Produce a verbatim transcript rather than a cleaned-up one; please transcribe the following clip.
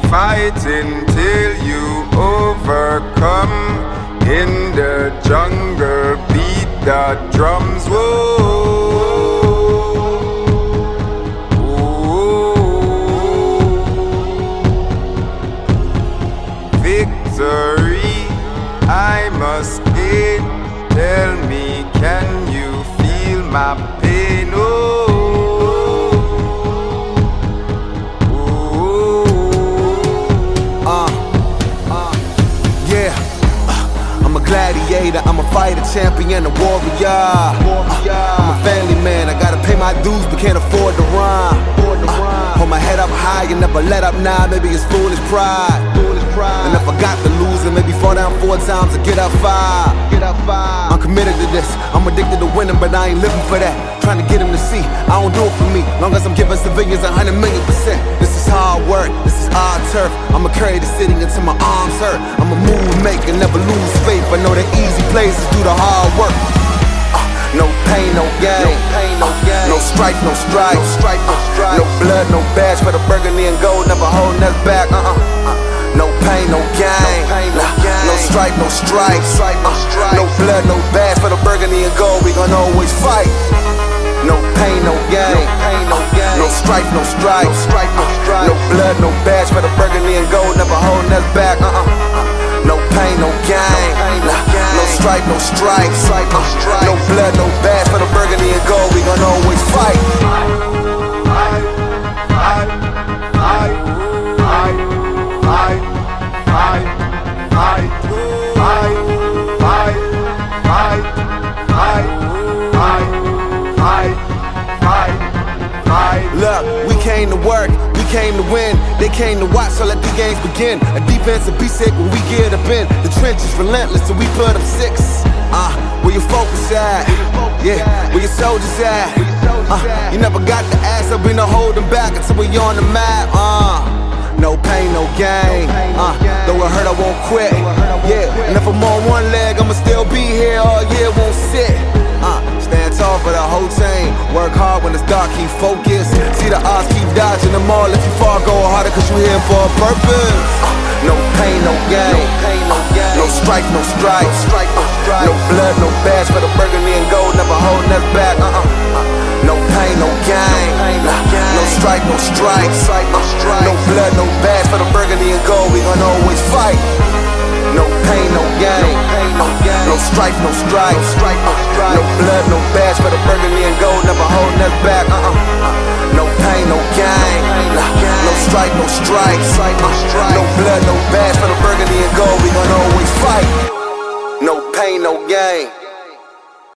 fighting till you overcome. In the jungle, beat the drums. Whoa. Victory I must gain. Tell me, can you feel my pain? Oh, oh. Uh, uh, yeah. Uh, I'm a gladiator, I'm a fighter, champion, a warrior. Uh, I'm a family man, I gotta pay my dues, but can't afford to run. Uh, hold my head up high and never let up now, maybe it's foolish pride. And if I got to lose it, maybe fall down four times and get up five. Get up five. I'm committed to this. I'm addicted to winning, but I ain't living for that. Trying to get him to see, I don't do it for me. Long as I'm giving civilians a hundred million percent. This is hard work, this is hard turf. I'ma carry the city until my arms hurt. I'm a move maker, never lose faith. I know the easy places do the hard work. Uh, no pain, no gain. No pain, no gain. Uh, no strife, no strife. No strife, no strife. Uh, no blood, no badge for the burgundy and gold. Never holding us back. Uh-uh. Uh, No pain, no gain. No, pain, no, gain. No stripe, no stripe. No, stripe, no, stripe. Uh, no blood, no badge for the burgundy and gold. We gon' always fight. No pain, no gain. No pain, no gain. No stripe, no stripe. No stripe, no stripe. No blood, no badge for the burgundy and gold. Never holding us back. Uh uh. uh. No pain, no gain. No, pain, no, gain. No stripe, no stripe. No, stripe, no, stripe. No blood, no badge for the burgundy and gold. We gon' always fight. Fight, fight, fight, fight, fight. Fight, fight, fight, fight, fight, fight, fight, fight, fight, fight, fight. Look, we came to work, we came to win. They came to watch, so let the games begin. A defense will be sick when we get up in. The trench is relentless, so we put up six. Uh, where your focus at? Yeah, where your soldiers at? Uh, you never got the ass, so we no holding back until we on the map. Uh. No pain, no gain. Uh, though it hurt, I won't quit. Yeah, and if I'm on one leg, I'ma still be here all year, won't sit. Uh, stand tall for the whole team. Work hard when it's dark, keep focused. See the odds, keep dodging them all. If you fall, go harder, cause you here for a purpose. Uh, no pain, no gain. No pain, no gain. No strife, no strife. No strife, no strife. No blood, no badge for the burgundy and gold. Never holding us back. Uh-uh. Uh, no pain, no gain. No, no strife, no strife. No blood, no badge for the burgundy and gold. We gon' always fight. No pain, no gain. No strife, no strife. No blood, no badge for the burgundy and gold. Never holding us back. Uh-uh. No pain, no gain. No strife, no strife. No blood, no badge for the burgundy and gold. We gon' always fight. No pain, no gain.